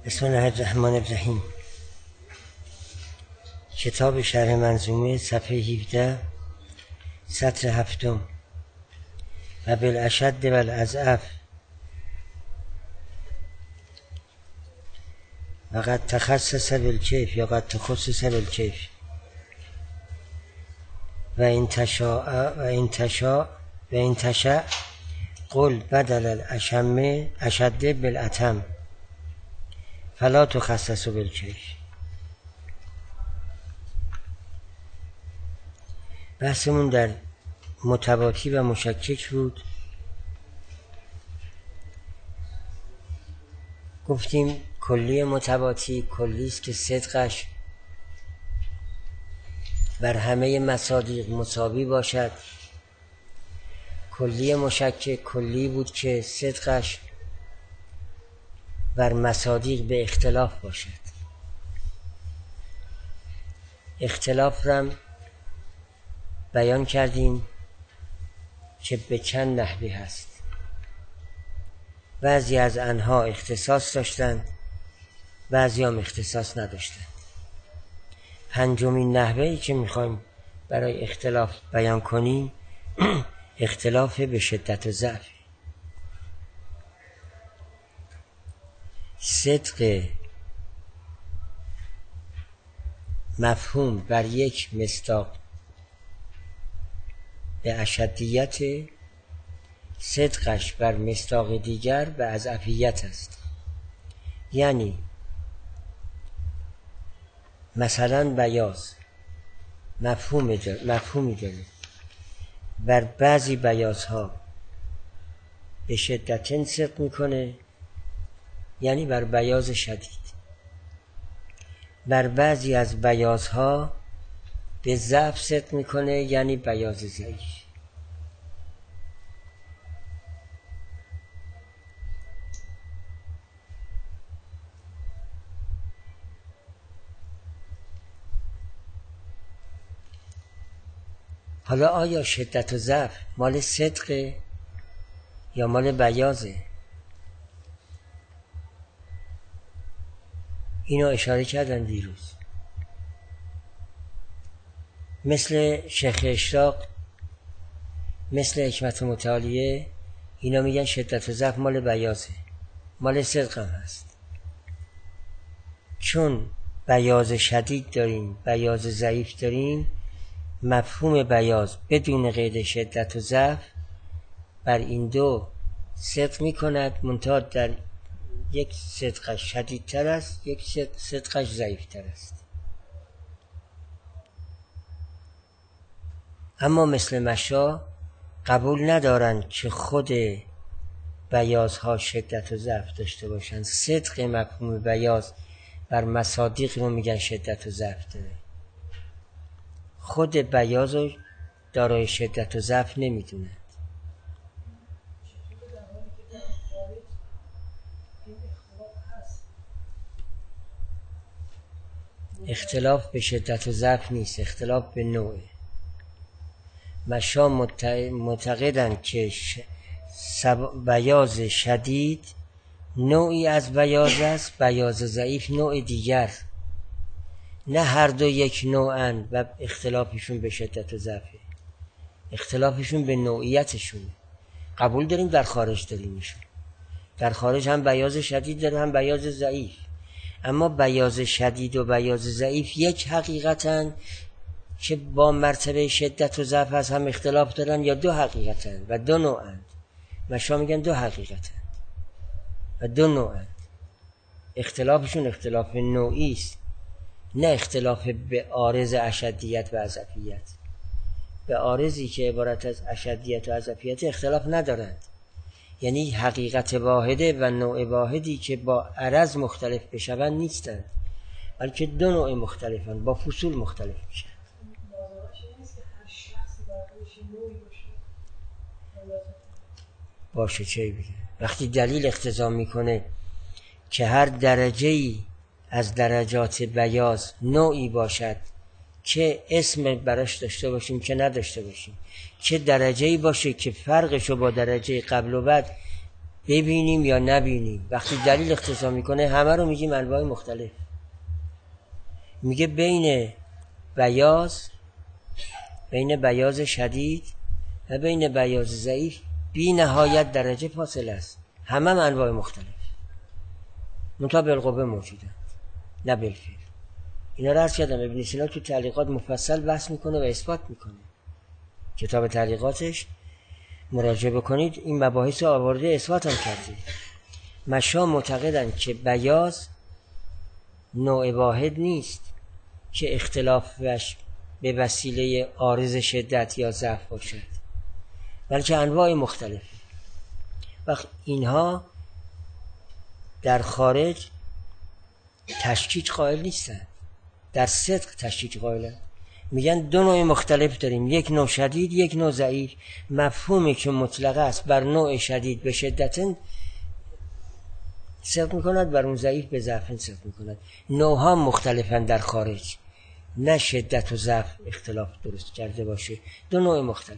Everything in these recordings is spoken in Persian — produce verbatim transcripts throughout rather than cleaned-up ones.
بسم الله الرحمن الرحیم. کتاب شرح منظومه صفحه هفده سطر هفتم. و بالاشد و الاضعف و قد تخصص بالکیف یا قد تخصص بالکیف و این تشاء و این تشاء و این تشاء قل بدل الاشم اشد بالاتم فلا تخصص بالکیف. بحثمون در متباطی و مشکک بود. گفتیم کلی متباطی کلی است که صدقش بر همه مصادیق مساوی باشد. کلی مشکک کلی بود که صدقش بر مصادیق به اختلاف باشد. اختلاف را بیان کردیم که به چند نحوی هست. بعضی از آنها اختصاص داشتند، بعضی هم اختصاص نداشتند. پنجمین نحوهی که میخوایم برای اختلاف بیان کنیم اختلاف به شدت و ضعف. صدق مفهوم بر یک مصداق به اشدیت، صدقش بر مصداق دیگر به اضعفیت است. یعنی مثلا بیاض مفهوم داره، مفهومی داره، بر بعضی بیاضها به شدت صدق میکنه، یعنی بر بیاض شدید. بر بعضی از بیاضها به ضعف صدق میکنه، یعنی بیاض ضعیف. حالا آیا شدت و ضعف مال صدقه یا مال بیاضه؟ اینو اشاره کردن دیروز. مثل شیخ اشراق، مثل حکمت متعالیه، اینا میگن شدت و ضعف مال بیاضه، مال صدق هم هست. چون بیاض شدید داریم، بیاض ضعیف داریم، مفهوم بیاض بدون قید شدت و ضعف بر این دو صدق میکند، منتها در یک صدقش شدیدتر است، یک صدقش ضعیفتر است. اما مثل مشا قبول ندارند که خود بیاضها شدت و ضعف داشته باشند. صدق مفهوم بیاض بر مصادیق رو میگن شدت و ضعف داره. خود بیاض رو دارای شدت و ضعف نمیدونند. اختلاف به شدت و ضعف نیست، اختلاف به نوعه. مشا معتقدند که ش... بیاض شدید نوعی از بیاض است، بیاض ضعیف نوع دیگر. نه هر دو یک نوعند و اختلافشون به شدت و ضعفه، اختلافشون به نوعیتشون. قبول داریم در خارج داریمشون، در خارج هم بیاض شدید داره هم بیاض ضعیف. اما بیاض شدید و بیاض ضعیف یک حقیقتن که با مرتبه شدت و ضعف از هم اختلاف دارن، یا دو حقیقتن و دو نوعند. مشا میگن دو حقیقتن و دو نوعند. اختلافشون اختلاف نوعی است، نه اختلاف به عارض اشدیت و اضعفیت. به عارضی که عبارت از اشدیت و اضعفیت اختلاف ندارند، یعنی حقیقت واحده و نوع واحدی که با عرض مختلف بشوند نیستند، بلکه دو نوع مختلفند با فصول مختلف میشن. باشه چه بگه؟ وقتی دلیل اقتضا میکنه که هر درجه‌ای از درجات بیاض نوعی باشد که اسم براش داشته باشیم که نداشته باشیم، که درجه‌ای باشه که فرقشو با درجه قبل و بعد ببینیم یا نبینیم. وقتی دلیل اختصاص میکنه همه رو میگیم انواع مختلف. میگه بین بیاض، بین بیاض شدید و بین بیاض ضعیف بی نهایت درجه فاصله است. همه انواع مختلف منتها بالقوه موجودند نه بالفعل. اینا رو عرض کردم ابن سینا تو تعلیقات مفصل بحث میکنه و اثبات میکنه. کتاب تعلیقاتش مراجعه بکنید این مباحث آورده اثبات هم کرده. مشا معتقدند که بیاض نوع واحد نیست که اختلافش به وسیله عارض شدت یا ضعف باشد، بلکه انواع مختلف. وقت اینها در خارج تشکیک قائل نیستند، در صدق تشکیک قائلند. میگن دو نوع مختلف داریم، یک نوع شدید، یک نوع ضعیف. مفهومی که مطلق است بر نوع شدید به شدت صدق میکند، بر اون ضعیف به ضعف صدق میکند. نوعها مختلفند در خارج، نه شدت و ضعف اختلاف درست کرده باشه، دو نوع مختلف.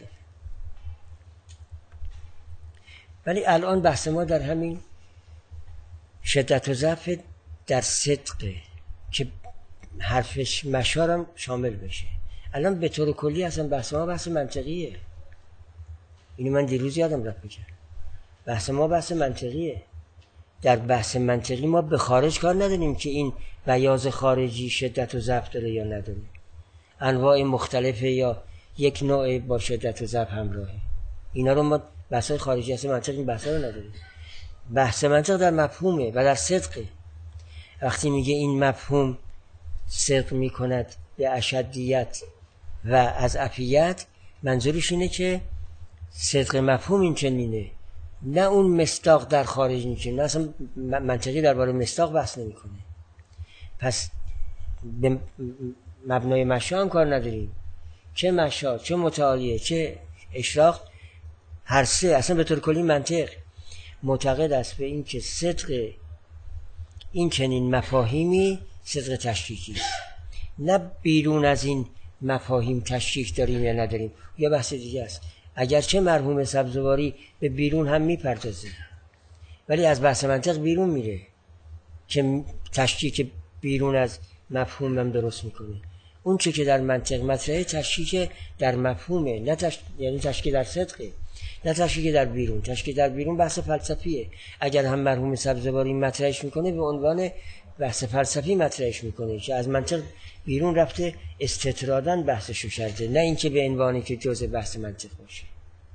ولی الان بحث ما در همین شدت و ضعف در صدقه که حرفش مشارم شامل بشه. الان به طور کلی اصلا بحث ما بحث منطقیه. اینو من دیروز یادم رفت بگم. بحث ما بحث منطقیه. در بحث منطقی ما به خارج کار نداریم که این بیاض خارجی شدت و ضعف داره یا نداره، انواع مختلفه یا یک نوع با شدت و ضعف همراهه. اینا رو ما بحث خارجی هست منطق این بحث رو نداریم. بحث منطق در مفهومه و در صدقه. وقتی میگه این مفهوم صدق میکند به اشدیت و از افیت، منظورش اینه که صدق مفهوم این چنینه، نه اون مصداق در خارج نیچه. نه اصلا منطقی درباره مصداق بحث نمیکنه. پس به مبنای مشا هم کار نداریم، چه مشا چه متعالیه چه اشراق، هر سه اصلا به طور کلی منطق معتقد است به این که صدق این چنین مفاهیمی صدق تشکیکی است. نه بیرون از این مفاهیم تشکیک داریم یا نداریم، یا بحث دیگه است. اگرچه مرحوم سبزواری به بیرون هم میپردازه، ولی از بحث منطق بیرون میره که تشکیک بیرون از مفهوم هم درست میکنه. اون چه که در منطق مطرحه تشکیک در مفهومه، نه تش... یعنی تشکیک در صدقه، نه تشکیک در بیرون. تشکیک در بیرون بحث فلسفیه. اگر هم مرحوم سبزواری مطرحش میکنه به عنوان بحث فلسفی مطرحش میکنه که از منطق بیرون رفته استطرادن بحثشو کرده، نه اینکه به عنوانی که جزء بحث منطق باشه.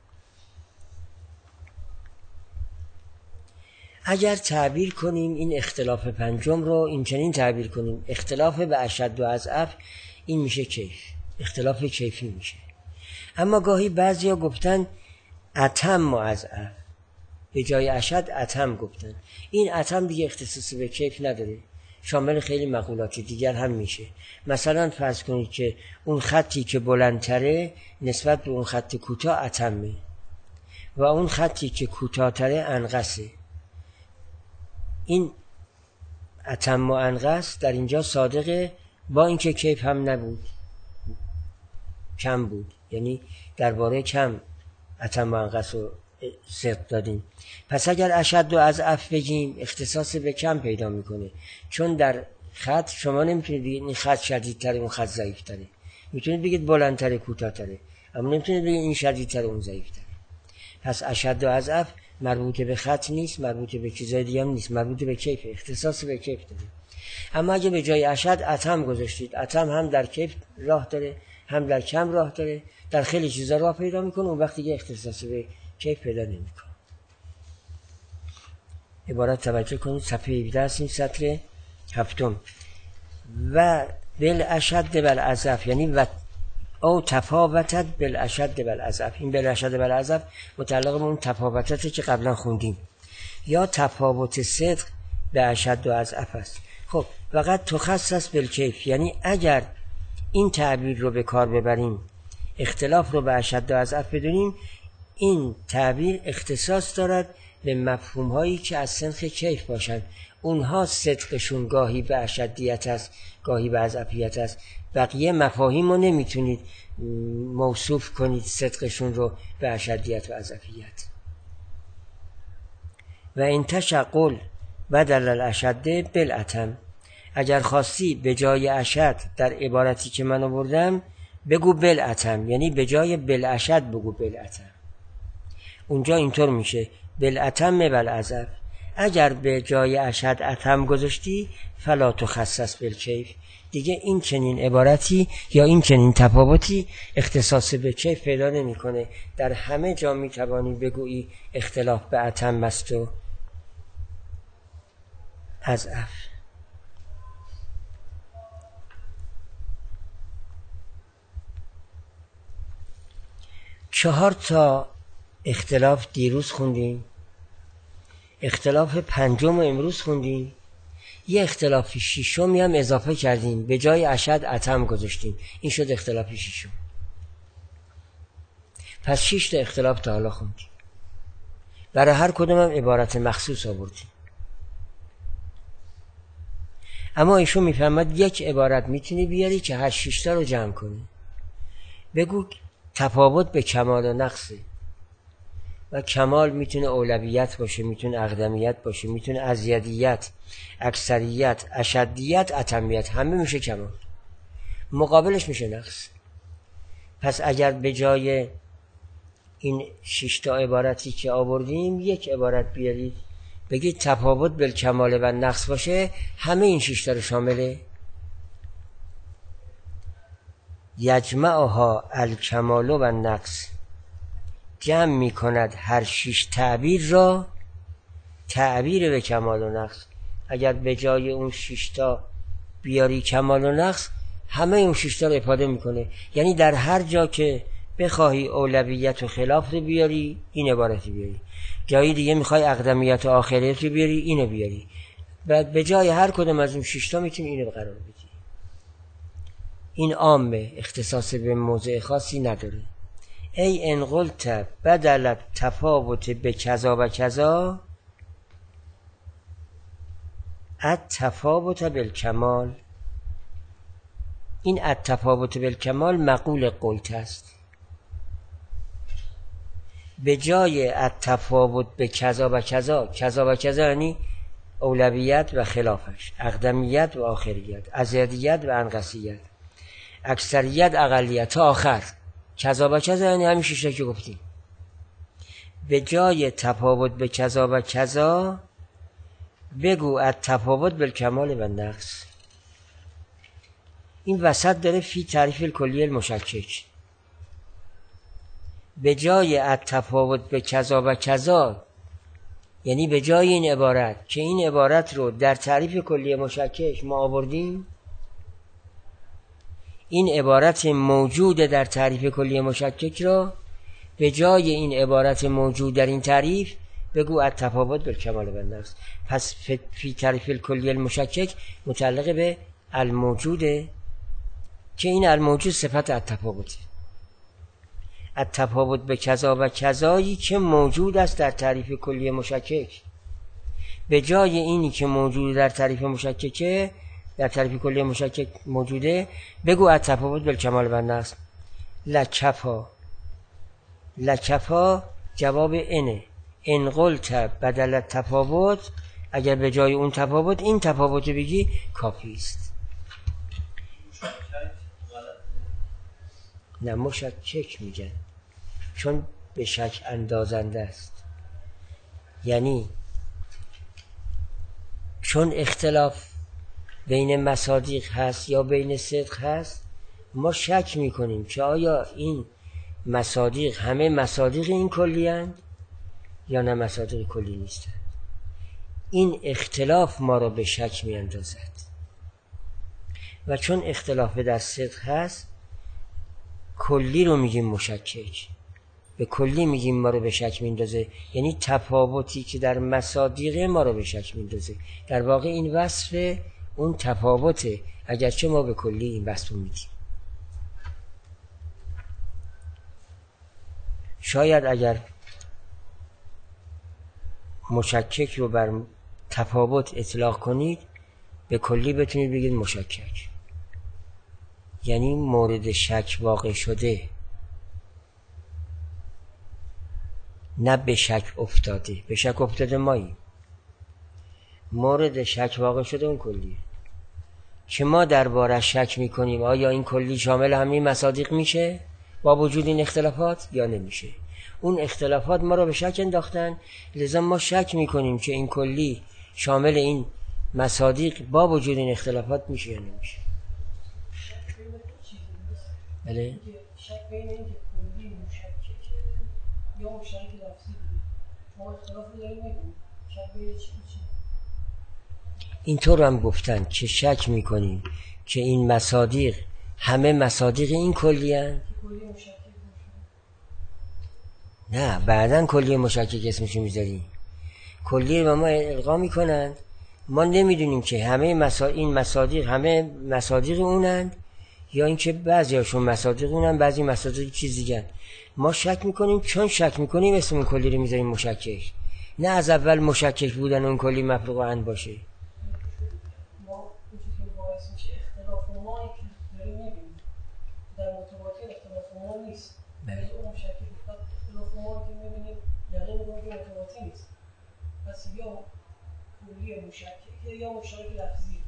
اگر تعبیر کنیم این اختلاف پنجم رو این چنین تعبیر کنیم، اختلاف به اشد و اضعف، این میشه کیف، اختلاف کیفی میشه. اما گاهی بعضیا گفتن اتم و اضعف، به جای اشد اتم گفتن. این اتم دیگه اختصاصی به کیف نداره، شامل خیلی مقولات دیگر هم میشه. مثلا فرض کنید که اون خطی که بلندتره نسبت به اون خط کوتاه اتمه و اون خطی که کوتاه‌تره انقصه. این اتم و انقص در اینجا صادقه، با اینکه کیف هم نبود، کم بود. یعنی درباره کم اتم و انقص رو صدق دادیم. پس اگر اشد و اضعف بگیم اختصاص به کم پیدا میکنه، چون در خط شما نمیتونید بگید این خط شدیدتره اون خط ضعیفتره. میتونید بگید بلندتره کوتاه‌تره، اما نمیتونید بگید این شدیدتره اون ضعیفتره. پس اشد و اضعف مربوط به خط نیست، مربوط به چیزای دیگه هم نیست، مربوط به کیف، اختصاص به کیف داره. اما اگه به جای اشد اتم گذاشتید، اتم هم در کیف راه داره، هم در کم راه داره، در خیلی چیزا راه پیدا میکنه، اون وقت دیگه اختصاص به کیف پیدا نمیکنه. عبارت توجه کنید، صفحه هفده است، این سطر هفتم. و بالاشد بالاضعف، یعنی و او تفاوتت بالاشد بالاضعف. این بالاشد بالاضعف متعلق به اون تفاوتاتی که قبلا خوندیم، یا تفاوت صدق به اشد و اضعف است. خب فقط تخصص بالکیف، یعنی اگر این تعبیر رو به کار ببریم، اختلاف رو به اشد و اضعف بدونیم، این تعبیر اختصاص دارد به مفهوم هایی که از سنخ کیف باشند. اونها صدقشون گاهی به اشدیت است، گاهی به اضعفیت است. بقیه مفاهیم رو نمیتونید موصوف کنید صدقشون رو به اشدیت و اضعفیت. و این تشقل بدل الاشد بالاتم، اگر خواستی به جای اشد در عبارتی که من آوردم بگو بالاتم، یعنی به جای بالاشد بگو بالاتم. اونجا اینطور میشه بالاتم بالعذب. اگر به جای اشد اتم گذاشتی فلا تخصص بالکیف، دیگه این چنین عبارتی یا این چنین تفاوتی اختصاص به کیف پیدا نمیکنه. در همه جا میتوانی بگویی اختلاف به اتم است و اضعف. چهار تا اختلاف دیروز خوندیم، اختلاف پنجم امروز خوندیم، یه اختلاف ششمی هم اضافه کردیم، به جای اشد اتم گذاشتیم، این شد اختلاف ششم. پس شش تا اختلاف تا حالا خوندیم، برای هر کدوم هم عبارت مخصوص آوردیم. اما ایشون میفهمد یک عبارت میتونی بیاری که هر شش تا رو جمع کنی. بگو تفاوت به کمال و نقصه، و کمال میتونه اولویت باشه، میتونه اقدمیت باشه، میتونه ازیدیت، اکثریت، اشدیت، اتمیت، همه میشه کمال، مقابلش میشه نقص. پس اگر به جای این شش تا عبارتی که آوردیم یک عبارت بیارید بگید تفاوت بالکمال و نقص باشه، همه این شش تا رو شامله. یجمعها الکمال و نقص، جمع می کند هر شش تعبیر را تعبیر به کمال و نقص. اگر به جای اون شش تا بیاری کمال و نقص، همه اون شش تا رو افاده میکنه. یعنی در هر جا که بخواهی اولویت و خلاف رو بیاری این عبارتی بیاری، جایی دیگه میخوای اقدمیت و آخریت رو بیاری اینو بیاری، بعد به جای هر کدوم از اون شش تا میتونی اینو قرار بدی. این عامه، اختصاص به موضع خاصی نداره. ای ان قلت بدل تفاوت به کذا و کذا التفاوت بالکمال، این التفاوت بالکمال مقول قلت است. به جای التفاوت به کذا و کذا، کذا و کذا یعنی اولویت و خلافش، اقدمیت و آخریت، ازیدیت و انقصیت، اکثریت اقلیت تا آخر، کذا و کذا یعنی همین شش تا که گفتیم. به جای تفاوت به کذا و کذا بگو التفاوت بالکمال و نقص. این وسط داره فی تعریف الکلی المشکک. به جای التفاوت به کذا و کذا یعنی به جای این عبارت که این عبارت رو در تعریف کلی مشکک ما آوردیم، این عبارت موجود در تعریف کلی مشکک را به جای این عبارت موجود در این تعریف بگو التفاوت بالکمال و نقص. پس فی تعریف الکلی المشکک متعلق به الموجوده که این الموجود صفت التفاوته. التفاوت به کذا و کذایی که موجود است در تعریف کلی مشکک، به جای اینی که موجود در تعریف مشککه، در تعریف کلی مشکک موجوده، بگو التفاوت بالکمال و نقص. لکفا، لکفا جواب اینه. ان قلت بدل التفاوت، اگر به جای اون تفاوت این تفاوت بگی کافی است. نه مشکک میگن چون به شک اندازنده است، یعنی چون اختلاف بین مصادیق هست یا بین صدق هست، ما شک میکنیم که آیا این مصادیق همه مصادیق این کلی هستند یا نه مصادیق کلی نیستند. این اختلاف ما را به شک میاندازد و چون اختلاف در صدق هست کلی رو میگیم مشکک، به کلی میگیم ما رو به شک میندازه، یعنی تفاوتی که در مصادیق ما رو به شک میندازه. در واقع این وصف اون تفاوته، اگرچه ما به کلی این وصف رو میدیم. شاید اگر مشکک رو بر تفاوت اطلاق کنید به کلی بتونید بگید مشکک، یعنی مورد شک واقع شده، نه به شک افتاده. به شک افتاده ماییم، مورد شک واقع شده اون کلیه که ما دربارش شک میکنیم آیا این کلی شامل همه مصادیق میشه با وجود این اختلافات یا نمیشه. اون اختلافات ما رو به شک انداختن، لذا ما شک میکنیم که این کلی شامل این مصادیق با وجود این اختلافات میشه یا نمیشه. بله؟ شک بین این که کلی مشککه یا مشکک لفظی بود. ما اختلاف رو داریم میگیم. شک بین چی چی؟ اینطور هم گفتن که شک میکنیم که این مصادیق همه مصادیق این کلی هن؟ کلی مشکک نه، بعدن کلی مشکک اسمشو میذاریم. کلی رو ما القا میکنن، ما نمیدونیم که همه مسا... این مصادیق همه مصادیق اونن یا اینکه بعضی هاشون مصادیق اونن بعضی مصادیق چیز دیگه. ما شک میکنیم، چون شک میکنیم اسم اون کلی رو میذاریم مشکک، نه از اول مشکک بودن اون کلی مفروغ عن باشه. ما این چیزی که باعث میشه اختلاف ما که داریم میبینیم در متواتر اختلاف ما نیست. بله. اون مشکک اختلاف ما که میبینیم یقین میکنیم که متواتر نیست. پس یا کلی مشکک یا مشکک لفظی.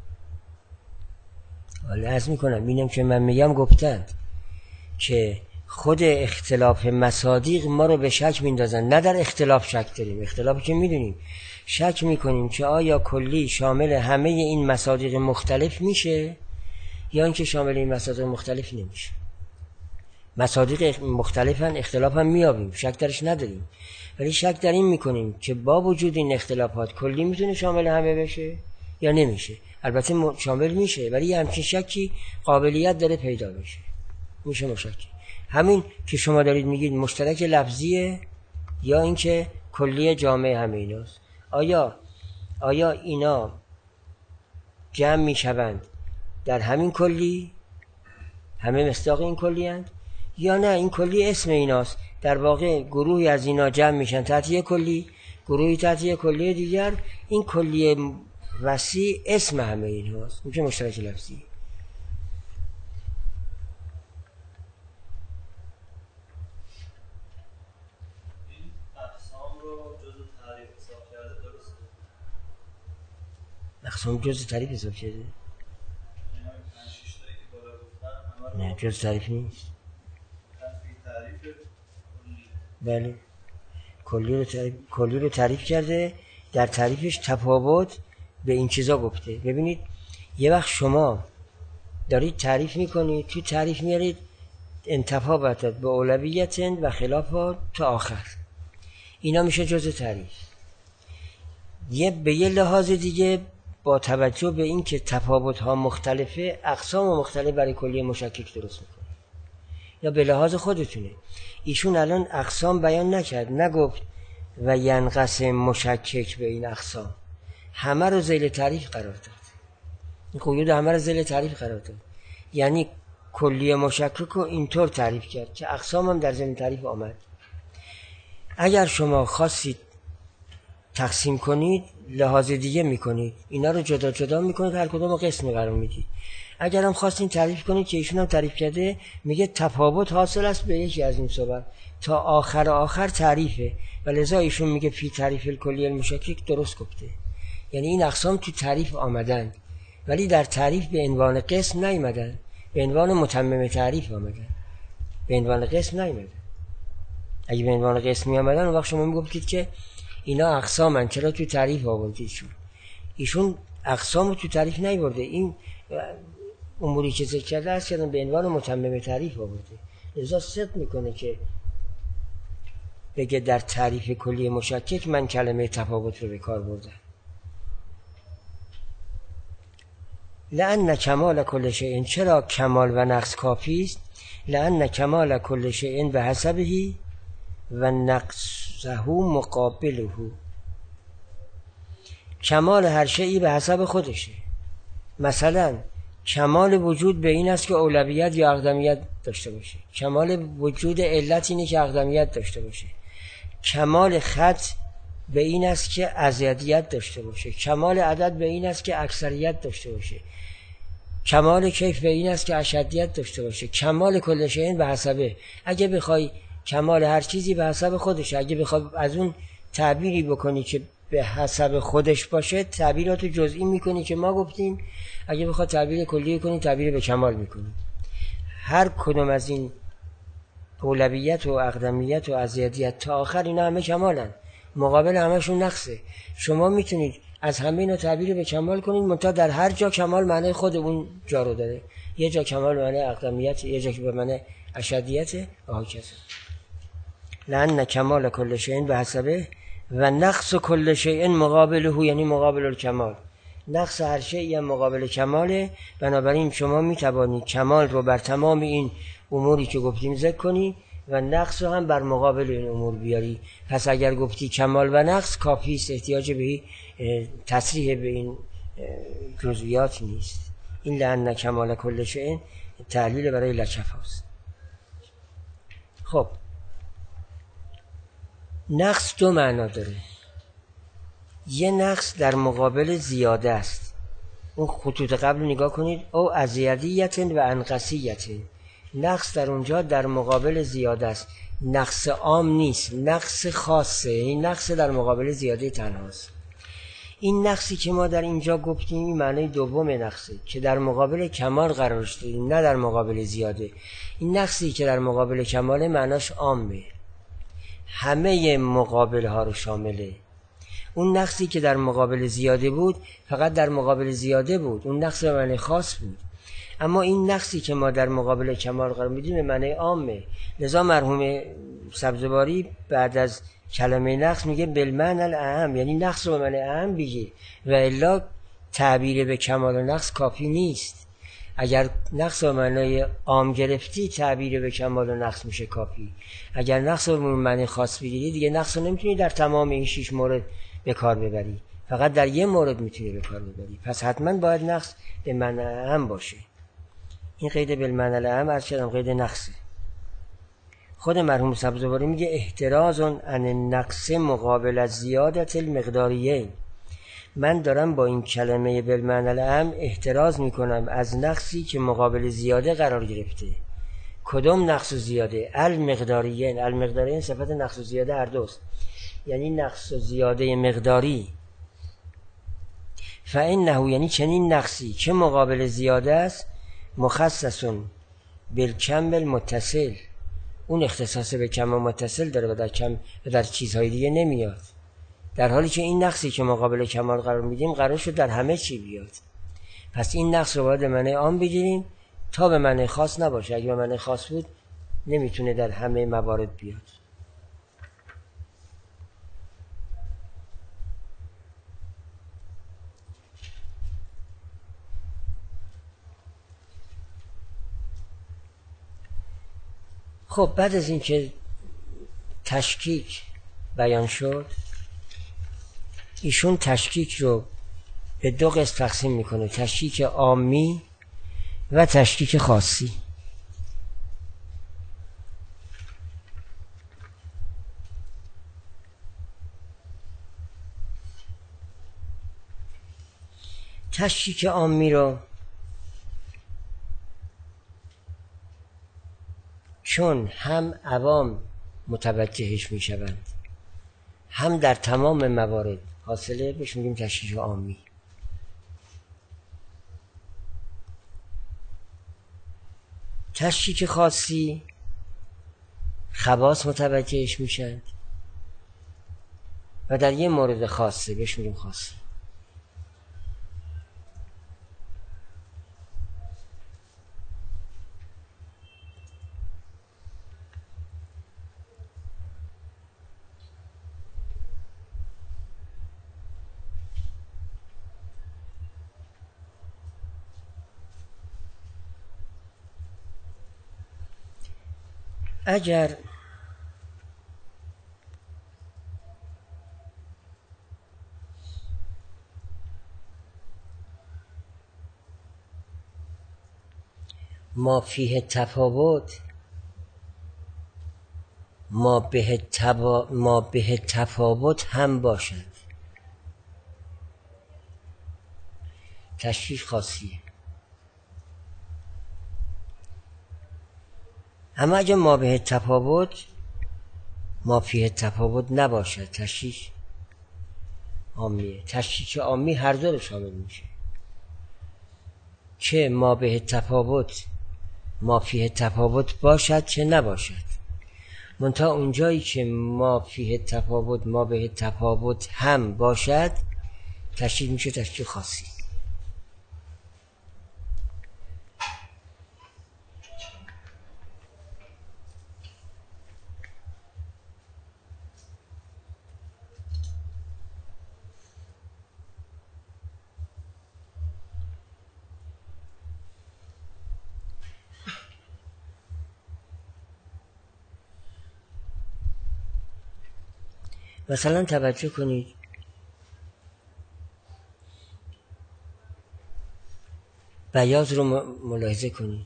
حالا عرض میکنم اینم که من میگم گفتند که خود اختلاف مصادیق ما رو به شک میندازن، نه در اختلاف شک داریم، اختلافی که میدونیم شک میکنیم که آیا کلی شامل همه این مصادیق مختلف میشه یا اینکه شامل این مصادیق مختلف نمیشه. مصادیق مختلفن، اختلاف هم میابیم، شک درش نداریم، ولی شک در این میکنیم که با وجود این اختلافات کلی میتونه شامل همه بشه یا نمیشه. البته شامل میشه ولی همچین شکی قابلیت داره پیدا بشه، میشه مشکک. همین که شما دارید میگید مشترک لفظیه یا اینکه کلی جامعه همه ایناست. آیا آیا اینا جمع میشوند در همین کلی، همه مصداق این کلی هستند، یا نه این کلی اسم ایناست، در واقع گروهی از اینا جمع میشن تحت یک کلی، گروهی تحت یک کلی دیگر، این کلی وسیع اسم همه این هاست، میشه مشترک لفظی. این اقسام رو جزء تعریف حساب کرده درسته؟ اقسام جزء تعریف حساب شده؟ یعنی همین پنج شش تایی که بالا گفتن همه رو نه جزء تعریف نیست. تفریح تعریف کلی. بله کلی رو تعریف, کلی رو تعریف کرده، در تعریفش تفاوت به این چیزا گفته. ببینید یه وقت شما دارید تعریف میکنید، تو تعریف میارید انتفا بتد به اولویت و خلافات تا آخر، اینا میشه جزء تعریف. یه به یه لحاظ دیگه با توجه به این که تفاوت ها مختلفه، اقسام و مختلف برای کلی مشکک درست میکنه. یا به لحاظ خودتونه، ایشون الان اقسام بیان نکرد، نگفت و ینقسم مشکک به این اقسام، همه رو ذیل تعریف قرار داد. این قیود همه رو ذیل تعریف قرار داد، یعنی کلی مشکک رو اینطور تعریف کرد که اقسام هم در ذیل تعریف آمد. اگر شما خواستید تقسیم کنید لحاظ دیگه میکنید، اینا رو جدا جدا میکنید، هر کدوم رو قسم قرار میدید. اگر هم خواستین تعریف کنید که ایشون هم تعریف کرده، میگه تفاوت حاصل است به یکی از این صورت تا آخر آخر تعریفه، و لذا ایشون میگه فی تعریف الکلی المشکک درست گفته. یعنی این اقسام تو تعریف آمدن ولی در تعریف به عنوان قسم نیامدن، به عنوان متمم تعریف آمدن، به عنوان قسم نیامدن. اگه به عنوان قسم می آمدن اون وقت شما میگفتید که اینا اقسامن، چرا تو تعریف آوردیدشون؟ ایشون اقسام رو تو تعریف نیاورده، این اموری که ذکر کرده است کردن به عنوان متمم تعریف آورده. لذا صدق میکنه که بگه در تعریف کلی مشکک من کلمه تفاوت رو به کار بردم. لأن کمال کل شیء، چرا کمال و نقص کافی است؟ لأن کمال کل شیء به حسبه و نقصه مقابله. کمال هر شیئی به حسب خودشه. مثلا کمال وجود به این است که اولویت یا اقدمیت داشته باشه، کمال وجود علت اینه که اقدمیت داشته باشه، کمال خط به این است که ازیدیت داشته باشه، کمال عدد به این است که اکثریت داشته باشه، کمال کیف به این است که اشدیت داشته باشه. کمال کل شیء به حسبه. اگه بخوای کمال هر چیزی به حسب خودشه، اگه بخوای از اون تعبیری بکنی که به حسب خودش باشه تعبیرات جزئی میکنی که ما گفتیم اگه بخواد تعبیر کلی کنی تعبیر به کمال میکنی. هر کدوم از این اولویت و اقدمیت و ازیدیت تا آخر اینا همه کمالن، مقابل همشون نقصه. شما میتونید از همه اینا تعبیر به کمال کنید، منتها در هر جا کمال معنی خود اون جا رو داره. یه جا کمال معنی اقدمیت، یه جا که به معنی اشدیت و هکذا. لأن کمال کل شیء به حسبه و نقص کل شیء مقابله، یعنی مقابل الکمال. نقص هر شیء هم مقابل کماله. بنابراین شما میتوانید کمال رو بر تمام این اموری که گفتیم ذکر کنی و نقص رو هم بر مقابل این امور بیاری. پس اگر گفتی کمال و نقص کافی است، احتیاج به تصریح به این جزئیات نیست. این لأن کمال کل شیء تعلیل برای لکفاست. خب نقص دو معنا داره. یه نقص در مقابل زیاده است، اون خطوط قبل نگاه کنید، او ازیدیت و انقصیت. نقص در اونجا در مقابل زیاده است، نقص عام نیست، نقص خاصه. این نقص در مقابل زیاده تنهاست. این نقصی که ما در اینجا گفتیم این معنی دوم نقصه که در مقابل کمال قرار شده، نه در مقابل زیاده. این نقصی که در مقابل کمال معناش عامه، همه مقابل ها رو شامله. اون نقصی که در مقابل زیاده بود فقط در مقابل زیاده بود، اون نقص به معنی خاص بود. اما این نقصی که ما در مقابل کمال قرار میدیم به معنی عامه. لذا مرحوم سبزواری بعد از کلمه نقص میگه بالمعنى الاعم، یعنی نقص رو به معنی اعم بگیر، و الا تعبیر به کمال و نقص کافی نیست. اگر نقص رو معنی عام گرفتی تعبیر به کمال و نقص میشه کافی. اگر نقص رو به معنی خاص بگیری دیگه نقص رو نمیتونی در تمام این شش مورد به کار ببری، فقط در یه مورد میتونی به کار ببری. پس حتما باید نقص به معنی اعم باشه. این قید بالمعنى الاعم عرض کردم قید نقصه. خود مرحوم سبزواری میگه احتراز عن النقص مقابل از زیادت المقداریه. من دارم با این کلمه بالمعنى الاعم احتراز میکنم از نقصی که مقابل زیاده قرار گرفته. کدوم نقص و زیاده؟ المقداریه. المقداریه صفت نقص و زیاده هر دوست، یعنی نقص و زیاده مقداری. فانه یعنی چنین نقصی که مقابل زیاده است مخصص بالکم المتصل، اون اختصاص به کم و متصل داره و در کم و در چیزهای دیگه نمیاد. در حالی که این نقصی که مقابل کمال قرار میدیم قرار شد در همه چی بیاد. پس این نقص رو باید به معنی عام بگیریم تا به معنی خاص نباشه. اگه به معنی خاص بود نمیتونه در همه موارد بیاد. خب بعد از اینکه تشکیک بیان شد، ایشون تشکیک رو به دو قسم تقسیم میکنه، تشکیک عامی و تشکیک خاصی. تشکیک عامی رو چون هم عوام متوجهش میشوند هم در تمام موارد حاصله، بهش میگیم تشکیک عامی. تشکیک خاصی خواص متوجهش میشن و در یه مورد خاصه بهش میگیم خاصه. اگر ما فیه تفاوت ما به تبا ما به تفاوت هم باشد، تشکیک خاصیه. اما اگه ما به تفاوت ما فیه تفاوت نباشد، تشکیک عامیه. تشکیک عامی هر دو رو شامل میشه که ما به تفاوت ما فیه تفاوت باشد چه نباشد. منتها اونجایی که ما فیه تفاوت ما به تفاوت هم باشد تشکیک میشه تشکیک خاصی. مثلا توجه کنید بیاض رو ملاحظه کنید.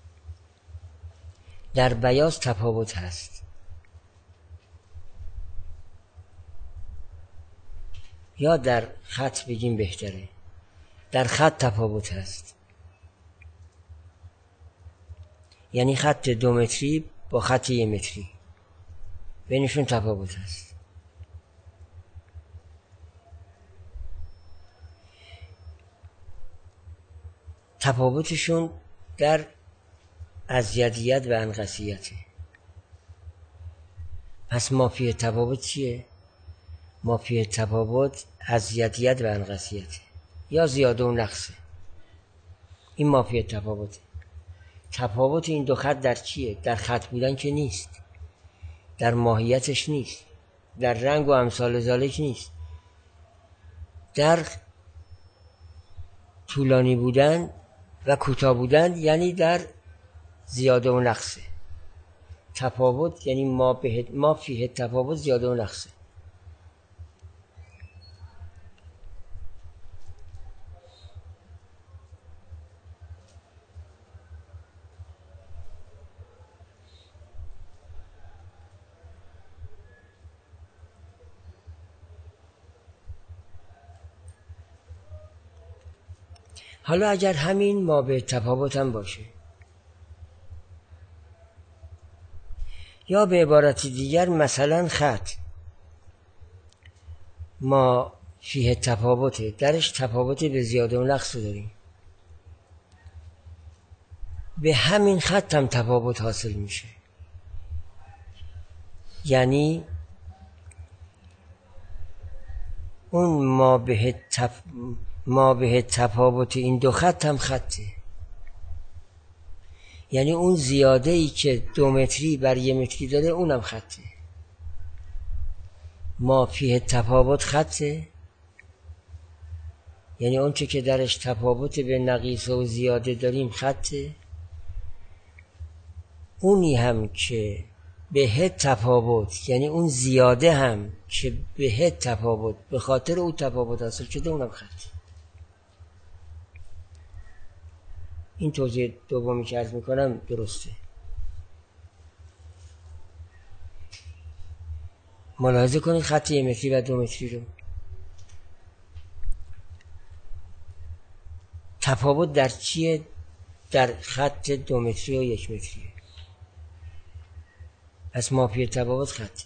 در بیاض تفاوت هست، یا در خط بگیم بهتره، در خط تفاوت هست. یعنی خط دو متری با خط یک متری بینشون تفاوت هست. تفاوتشون در ازیدیت و انقصیته. پس مافی تفاوت چیه؟ مافی تفاوت ازیدیت و انقصیته یا زیاده و نقصه. این مافی تفاوته. تفاوت این دو خط در چیه؟ در خط بودن که نیست، در ماهیتش نیست، در رنگ و امثال ذالک نیست، در طولانی بودن و کوتاه بودن، یعنی در زیاده و نقصه. تفاوت یعنی ما به ما فیه تفاوت زیاده و نقصه. حالا اگر همین ما به تفاوت هم باشه، یا به عبارت دیگر مثلا خط ما فیه تفاوته، درش تفاوت به زیاده و نقص داریم، به همین خط هم تفاوت حاصل میشه. یعنی اون ما به تف... ما به تفاوت این دو خط هم خطه. یعنی اون زیاده ای که دو متری بر یه متری داره اونم خطه. ما فیه تفاوت خطه، یعنی اون چه که درش تفاوت به نقیص و زیاده داریم خطه. اونی هم که به تفاوت، یعنی اون زیاده هم که به تفاوت به خاطر اون تفاوت حاصل شده اونم خطه. این توضیح دومی که عرض میکنم درسته. ملاحظه کنید خط یک متری و دو متری رو. تفاوت در چیه؟ در خط دو متری و یک متریه. پس ما به تفاوت خط.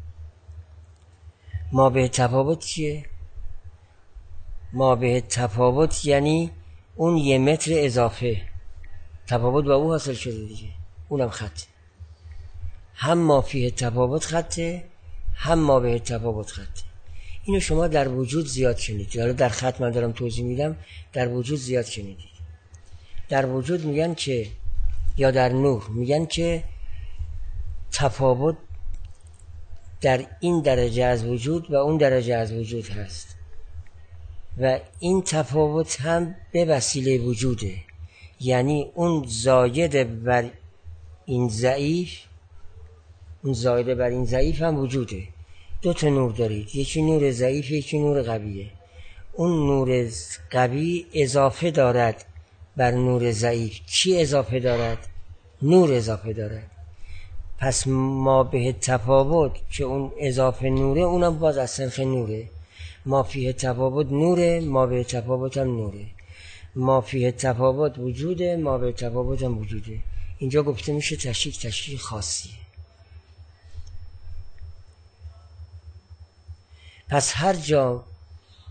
ما به تفاوت چیه؟ ما به تفاوت یعنی اون یه متر اضافه تفاوت با او حاصل شده دیگه، اونم خط. هم ما فیه تفاوت خطه، هم ما به تفاوت خطه. اینو شما در وجود زیاد شنیدید. حالا در خط من دارم توضیح میدم، در وجود زیاد شنیدید. در وجود میگن که، یا در نور میگن که تفاوت در این درجه از وجود و اون درجه از وجود هست و این تفاوت هم به وسیله وجوده. یعنی اون زاید بر این ضعیف، اون زاید بر این ضعیف هم وجوده. دو تا نور دارید، یکی نور ضعیف، یکی نور قویه. اون نور قوی اضافه دارد بر نور ضعیف. چی اضافه دارد؟ نور اضافه دارد. پس ما به تفاوت که اون اضافه نوره، اونم باز از صنف نوره. ما فیه تفاوت نوره، ما به تفاوت هم نوره. ما فیه تفاوت وجوده، ما به تفاوت هم وجوده. اینجا گفته میشه تشکیک تشکیک خاصیه. پس هر جا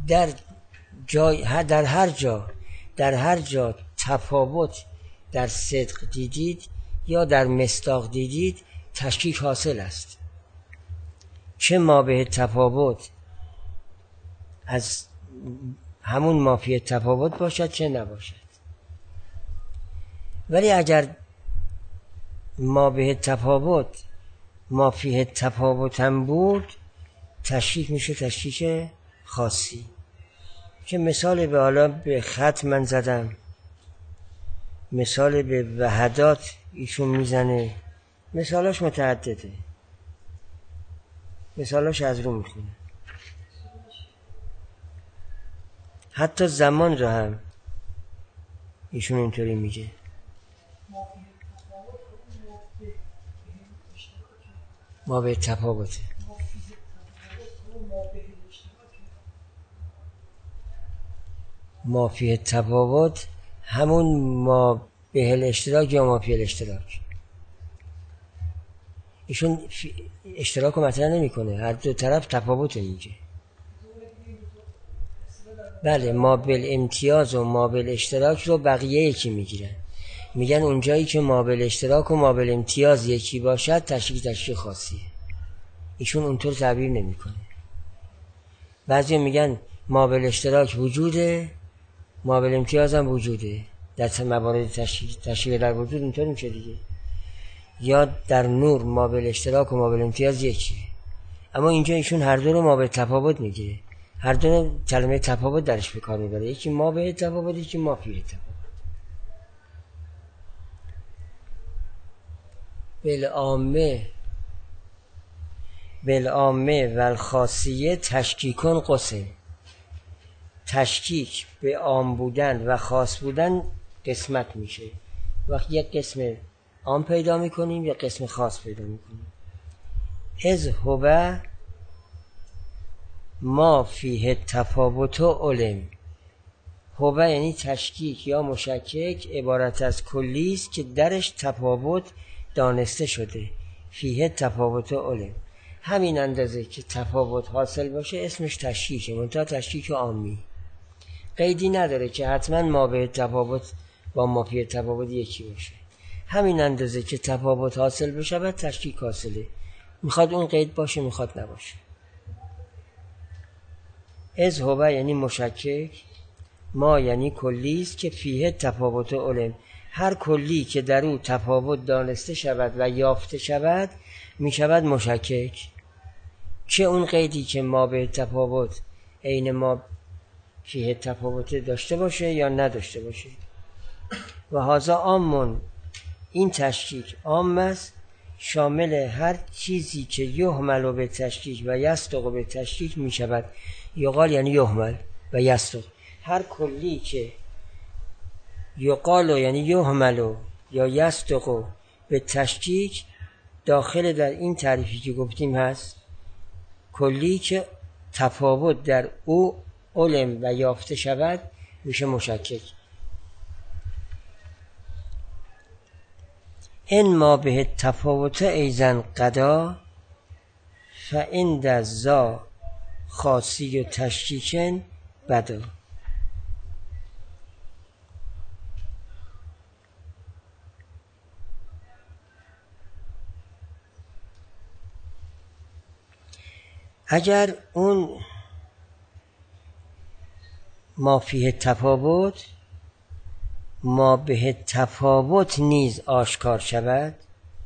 در جای در هر جا در هر جا تفاوت در صدق دیدید یا در مصداق دیدید تشکیک حاصل است. چه ما به تفاوت از همون مافی تفاوت باشد چه نباشد. ولی اگر ما به تفاوت مافی تفاوت هم بود تشکیک میشه تشکیک خاصی. که مثال به حالا به خط من زدم، مثال به وحدات ایشون میزنه، مثالاش متعدده، مثالاش از رو میخونه. حتی زمان رو هم ایشون اینطوری میگه. ما به تفاوته. ما فی تفاوت همون ما به الاشتراک یا ما فی الاشتراک. ایشون اشتراک رو مطرح نمی کنه، هر دو طرف تفاوت اینجا. بله ما بالامتیاز و ما بالاشتراک رو بقیه یکی میگیرن، میگن اونجایی که ما بالاشتراک و ما بالامتیاز یکی باشد تشکیک تشکیک خاصیه. ایشون اونطور تعبیر نمیکنه. بعضی میگن ما بالاشتراک وجوده ما بالامتیاز هم وجوده، در موارد تشکیک تشکیک در وجود اینطور میشه دیگه. یا در نور ما بالاشتراک و ما بالامتیاز یکیه، اما اینجا ایشون هر دو رو ما به تفاوت میگیره، هر دو کلمه تفاوت درش به کار میبره، یکی ما به تفاوت یکی ما فی تفاوت. بالعامه بالعامه و الخاصیه تشکیکون قسم. تشکیک به عام بودن و خاص بودن قسمت میشه. وقتی یک قسم عام پیدا میکنیم یا قسم خاص پیدا میکنیم. از هو ما فیه تفاوت و علم. هو یعنی تشکیک یا مشکک عبارت از کلی است که درش تفاوت دانسته شده. فیه تفاوت و علم، همین اندازه که تفاوت حاصل باشه اسمش تشکیکه، منتها تشکیک عامی، قیدی نداره که حتما ما به تفاوت با ما فی تفاوت یکی باشه. همین اندازه که تفاوت حاصل بشه بعد تشکیک حاصله، میخواد اون قید باشه میخواد نباشه. از هو یعنی مشکک، ما یعنی کلی است که فیه تفاوت و علم، هر کلی که در او تفاوت دانسته شود و یافته شود می شود مشکک. چه اون قیدی که ما به تفاوت عین ما فیه تفاوت داشته باشه یا نداشته باشه. و هذا عامون، این تشکیک عام است، شامل هر چیزی که یحمل به تشکیک و یصدق به تشکیک می شود. یقال یعنی یحمل و یصدق، هر کلی که یقال یعنی یحمل یا یصدق به تشکیک داخل در این تعریفی که گفتیم هست. کلی که تفاوت در او علم و یافته شود میشه مشکک. این ما به تفاوت ایزن قدا فعند ذا خاصی و تشکیکن بدا. اگر اون ما فیه تفاوت ما به تفاوت نیز آشکار شود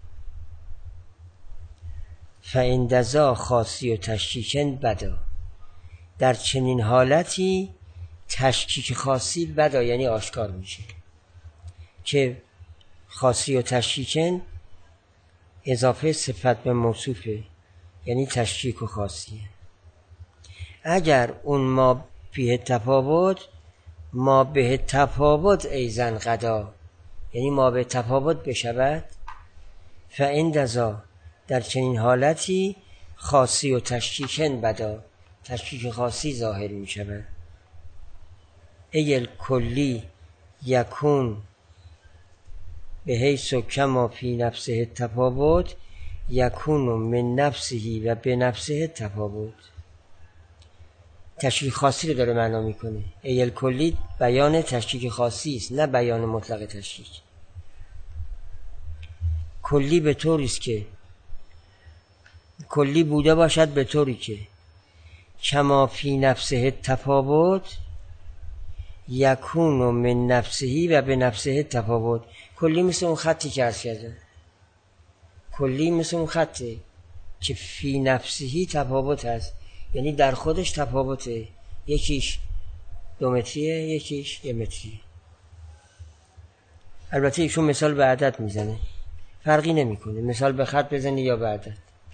فعند ذا خاصی و تشکیکن بدا، در چنین حالتی تشکیک خاصی بدا یعنی آشکار میشه. که خاصی و تشکیکن اضافه صفت به موصوفه، یعنی تشکیک و خاصیه. اگر اون ما فیه تفاوت ما به تفاوت ایزن قدا یعنی ما به تفاوت بشود فعند ذا، در چنین حالتی خاصی و تشکیکن بدا، تشکیک خاصی ظاهر می شود. ایل کلی یکون به حیث کما فی نفسه تفاوت یکون من نفسه و به نفسه تفاوت. تشریک خاصی رو داره معنا میکنه. ایل کلی بیان تشریک خاصی است، نه بیان مطلق تشریک. کلی به طوری است که کلی بوده باشد به طوری که کما فی نفسه تفاوت یکون من نفسهی و به نفسه تفاوت. کلی مثل اون خطی که عرض کردم، کلی مثل اون خطه که فی نفسهی تفاوت هست، یعنی در خودش تفاوته، یکیش دو متریه یکیش یه متریه. البته ایشون مثال به عدد میزنه، فرقی نمیکنه مثال به خط بزنی یا به عدد.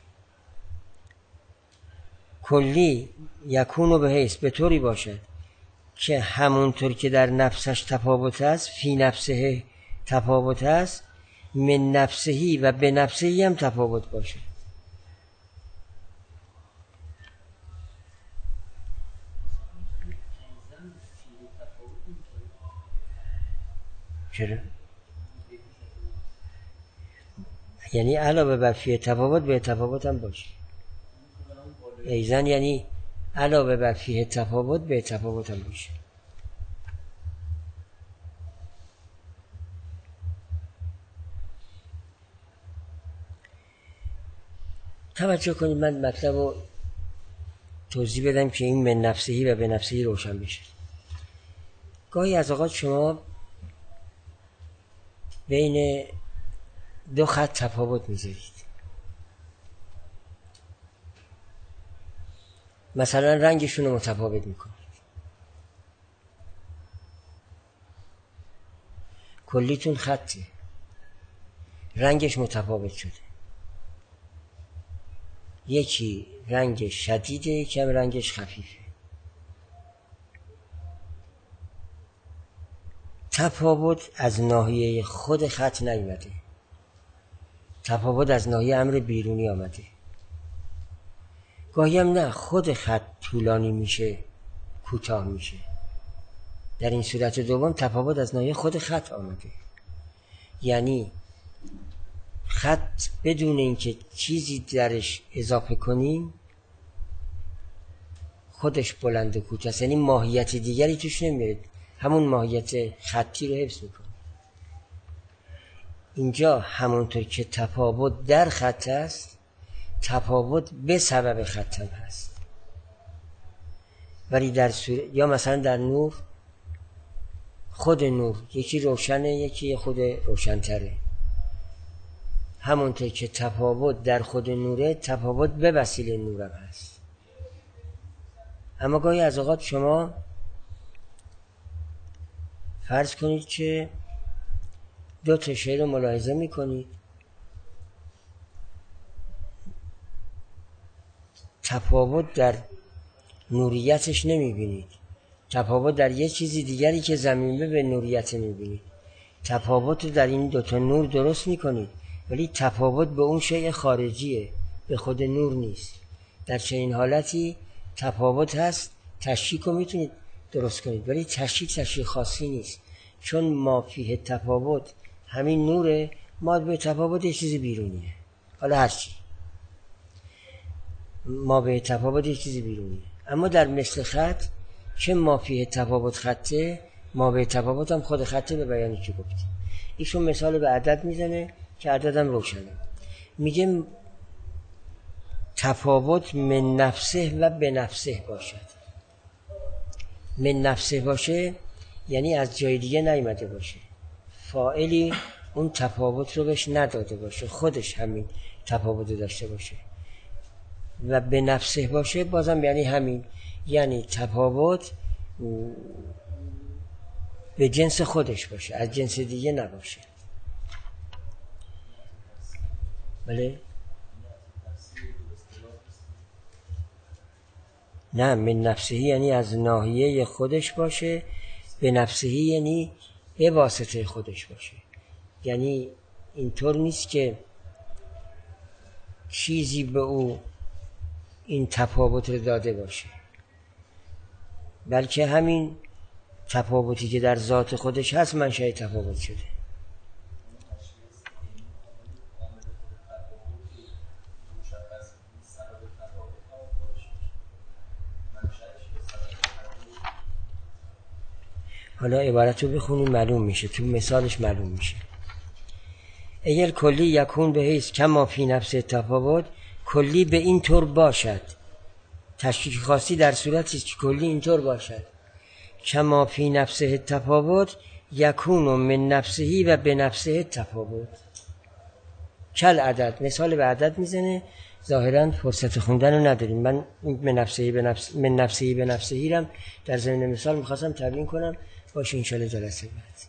کلی یکونو به حیث به طوری باشد که همونطور که در نفسش تفاوت است، فی نفسه تفاوت است، من نفسهی و به نفسهی هم تفاوت باشه. چرا؟ یعنی علاوه بر فی تفاوت به تفاوت هم باشه. ایزن یعنی علاوه بر فی تفاوت به تفاوت هم باشه. توجه کنید، من مطلب رو توضیح بدم که این من نفسهی و به نفسهی روشن بشه. گاهی از اوقات شما بین دو خط تفاوت میذارید، مثلا رنگشون رو متفاوت میکنید. کلیتون خطه، رنگش متفاوت شده، یکی رنگ شدیده یکم رنگش خفیفه. تفاوت از ناحیه خود خط نیامده، تفاوت از ناحیه امر بیرونی آمده. گاهی هم نه، خود خط طولانی میشه کوتاه میشه. در این صورت دوم تفاوت از ناحیه خود خط آمده، یعنی خط بدون اینکه چیزی درش اضافه کنیم خودش بلند و کوتاه است، یعنی ماهیت دیگری توش نمیاد، همون ماهیت خطی رو حفظ میکنه. اینجا همونطور که تفاوت در خط است، تفاوت به سبب خط هم هست. ولی در صورت یا مثلا در نور، خود نور یکی روشنه یکی خود روشنتره، همونطور که تفاوت در خود نوره تفاوت به وسیله نورم هست. اما گاهی از اوقات شما فرض کنید که دو تا شی رو ملاحظه میکنید، تفاوت در نوریتش نمیبینید، تفاوت در یه چیزی دیگری که زمینه به نوریت میبینید. تفاوت رو در این دوتا نور درست میکنید، ولی تفاوت به اون شیء خارجیه، به خود نور نیست. در چنین حالتی تفاوت هست، تشریک رو میتونید درست کنید، ولی تشریک تشریک خاصی نیست، چون ما فیه تفاوت همین نوره، ما به تفاوت یه چیزی بیرونیه. حالا هرچی ما به تفاوت یه چیزی بیرونیه. اما در مثل خط که ما فیه تفاوت خطه، ما به تفاوت هم خود خطه، به بیانی که گفتیم. ایشون مثال به عدد میزنه که عدد هم روشنه. میگه تفاوت من نفسه و به نفسه باشد. من نفسه باشه یعنی از جای دیگه نیامده باشه، فاعلی اون تفاوت رو بهش نداده باشه، خودش همین تفاوت رو داشته باشه. و به نفسه باشه بازم یعنی همین، یعنی تفاوت به جنس خودش باشه، از جنس دیگه نباشه. بله؟ نه، من نفسهی یعنی از ناحیه خودش باشه، به نفسهی یعنی به واسطه خودش باشه. یعنی اینطور نیست که چیزی به او این تفاوت رو داده باشه، بلکه همین تفاوتی که در ذات خودش هست منشأ تفاوت شده. حالا عبارت رو بخونیم معلوم میشه، تو مثالش معلوم میشه. اگر کلی یکون به حیث کما فی نفس تفاوت، کلی به این طور باشد. تشکیک خاصی در صورتی است که کلی اینطور باشد کما فی نفسه تفاوت یکون من نفسهی و به نفسه تفاوت. کل عدد، مثال به عدد میزنه، ظاهرا فرصت خوندن رو نداریم. من من نفسهی به نفس من نفسهی به نفسهی رم در ضمن مثال میخواستم تبیین کنم، باشه انشالله جلسه بعد.